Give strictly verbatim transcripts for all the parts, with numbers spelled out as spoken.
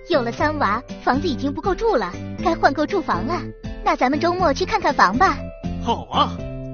有了三娃，房子已经不够住了，该换购住房了。那咱们周末去看看房吧。 好啊！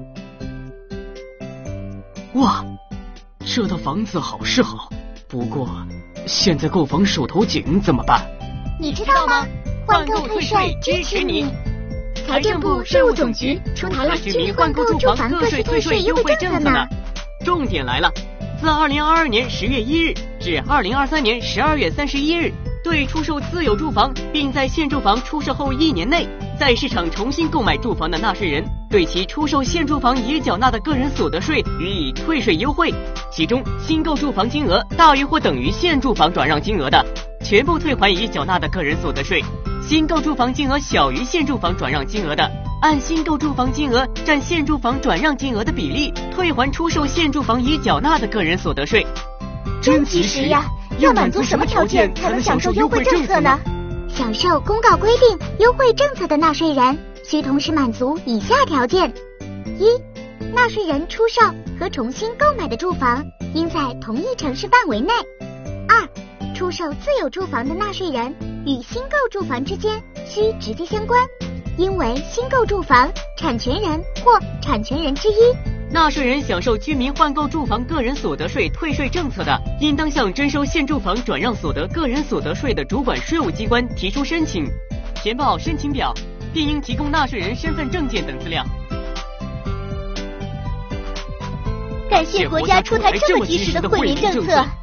哇，这套房子好是好，不过现在购房手头紧，怎么办？ 你知道吗？换购退税支持你。财政部税务总局出台了居民换购住房个税退税优惠政策呢。 重点来了，自二零二二年十月一日至二零二三年十二月三十一日，对出售自有住房并在现住房出售后一年内在市场重新购买住房的纳税人，对其出售现住房已缴纳的个人所得税予以退税优惠。其中，新购住房金额大于或等于现住房转让金额的，全部退还已缴纳的个人所得税；新购住房金额小于现住房转让金额的，按新购住房金额占现住房转让金额的比例退还出售现住房已缴纳的个人所得税。 真及时呀！要满足什么条件才能享受优惠政策呢？享受公告规定优惠政策的纳税人需同时满足以下条件：一、纳税人出售和重新购买的住房应在同一城市范围内；二、出售自有住房的纳税人与新购住房之间需直接相关，应为新购住房产权人或产权人之一。 纳税人享受居民换购住房个人所得税退税政策的，应当向征收现住房转让所得个人所得税的主管税务机关提出申请，填报申请表，并应提供纳税人身份证件等资料。 感谢国家出台这么及时的惠民政策。